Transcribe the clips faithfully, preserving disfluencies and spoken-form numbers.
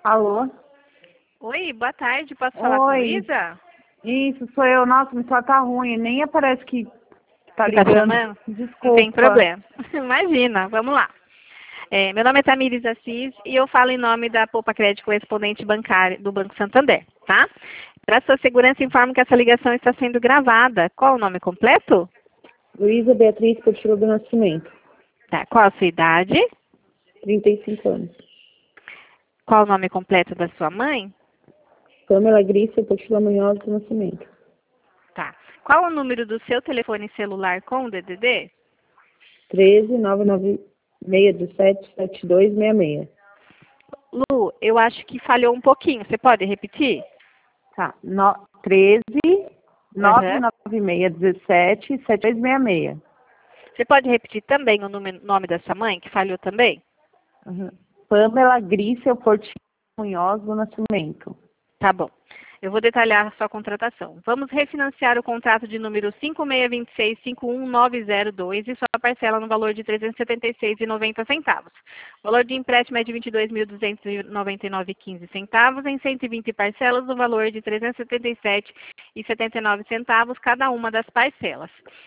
Alô? Oi, boa tarde. Posso falar com a Oi. Luísa? Isso, sou eu. Nossa, meu celular tá ruim. Nem aparece que tá Você tá ligando. chamando? Desculpa. Não tem problema. Imagina, vamos lá. É, meu nome é Tamires Assis e eu falo em nome da Poupa Crédito Correspondente Bancário do Banco Santander, tá? Para sua segurança, informo que essa ligação está sendo gravada. Qual o nome completo? Luísa Beatriz Portila do Nascimento. Tá. Qual a sua idade? trinta e cinco anos. Qual o nome completo da sua mãe? Pamela Grícia Portila Munhoz do Nascimento. Tá. Qual o número do seu telefone celular com o D D D? treze, nove nove seis, sete sete dois seis seis. Lu, eu acho que falhou um pouquinho. Você pode repetir? Tá. No, treze, nove Aham. nove seis, um sete sete dois seis seis. Você pode repetir também o nome, nome da sua mãe, que falhou também? Uhum. Pamela Grícia Portila Munhoz do Nascimento. Tá bom. Eu vou detalhar a sua contratação. Vamos refinanciar o contrato de número cinco seis dois seis cinco um nove zero dois e sua parcela no valor de trezentos e setenta e seis reais e noventa centavos. O valor de empréstimo é de vinte e dois mil duzentos e noventa e nove reais e quinze centavos em cento e vinte parcelas no valor de trezentos e setenta e sete reais e setenta e nove centavos cada uma das parcelas.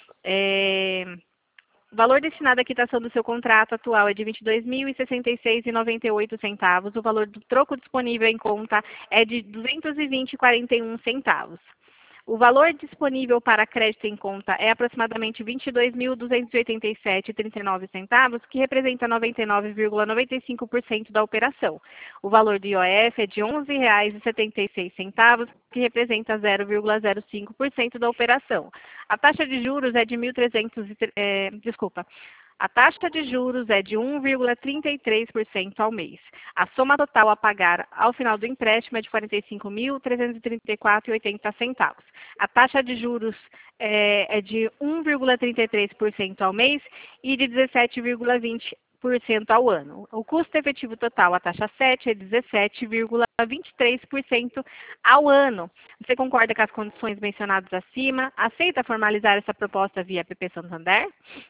É... O valor destinado à quitação do seu contrato atual é de vinte e dois mil e sessenta e seis reais e noventa e oito centavos. O valor do troco disponível em conta é de duzentos e vinte reais e quarenta e um centavos. O valor disponível para crédito em conta é aproximadamente vinte e dois mil duzentos e oitenta e sete reais e trinta e nove centavos, que representa noventa e nove vírgula noventa e cinco por cento da operação. O valor do I O F é de onze reais e setenta e seis centavos, que representa zero vírgula zero cinco por cento da operação. A taxa de juros é de mil e trezentos, é, desculpa. A taxa de juros é de um vírgula trinta e três por cento ao mês. A soma total a pagar ao final do empréstimo é de quarenta e cinco mil trezentos e trinta e quatro reais e oitenta centavos. A taxa de juros é, é de um vírgula trinta e três por cento ao mês e de dezessete vírgula vinte por cento ao ano. O custo efetivo total, a taxa sete, é dezessete vírgula vinte e três por cento ao ano. Você concorda com as condições mencionadas acima? Aceita formalizar essa proposta via P P Santander?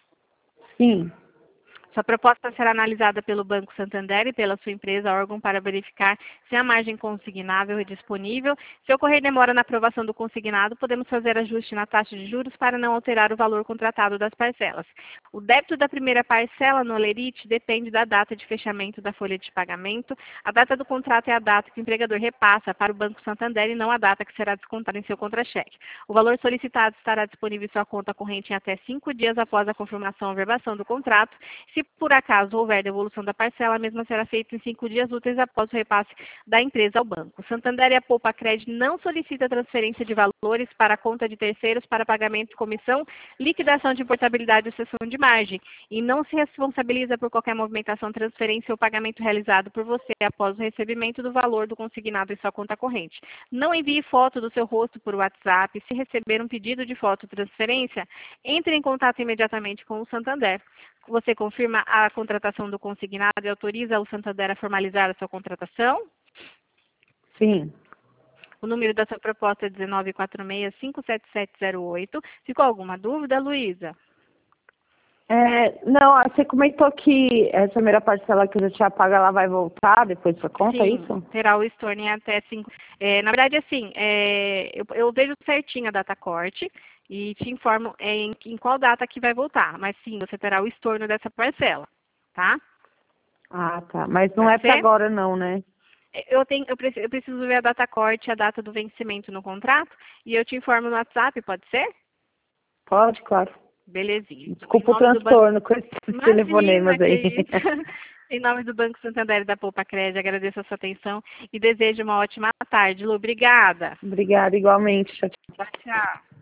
Sim. Sua proposta será analisada pelo Banco Santander e pela sua empresa órgão para verificar se a margem consignável é disponível. Se ocorrer demora na aprovação do consignado, podemos fazer ajuste na taxa de juros para não alterar o valor contratado das parcelas. O débito da primeira parcela no Olerite depende da data de fechamento da folha de pagamento. A data do contrato é a data que o empregador repassa para o Banco Santander e não a data que será descontada em seu contra-cheque. O valor solicitado estará disponível em sua conta corrente em até cinco dias após a confirmação ou verbação do contrato. Se por acaso houver devolução da parcela, a mesma será feita em cinco dias úteis após o repasse da empresa ao banco. Santander e a Poupa Crédito não solicita transferência de valores para a conta de terceiros para pagamento de comissão, liquidação de portabilidade ou cessão de margem e não se responsabiliza por qualquer movimentação, transferência ou pagamento realizado por você após o recebimento do valor do consignado em sua conta corrente. Não envie foto do seu rosto por WhatsApp. Se receber um pedido de foto transferência, entre em contato imediatamente com o Santander. Você confirma a contratação do consignado e autoriza o Santander a formalizar a sua contratação? Sim. O número da sua proposta é um nove quatro seis, cinco sete sete zero oito. Ficou alguma dúvida, Luísa? É, não, você comentou que essa primeira parcela que eu já tinha pago, ela vai voltar depois da sua conta, é Sim, isso? terá o estorno até cinco. É, na verdade, assim, é, eu, eu vejo certinho a data corte e te informo é, em, em qual data que vai voltar. Mas sim, você terá o estorno dessa parcela, tá? Ah, tá. Mas não Pode é para ser? agora não, né? Eu, tenho, eu, preciso, eu preciso ver a data corte, a data do vencimento no contrato e eu te informo no WhatsApp, pode ser? Pode, claro. Belezinha. Em Desculpa o nome do Banco... transtorno com esses Imagina, telefonemas que aí. isso. Em nome do Banco Santander e da Poupa Crédito, agradeço a sua atenção e desejo uma ótima tarde, Lu. Obrigada. Obrigada, igualmente. Tchau, tchau. Tchau, tchau.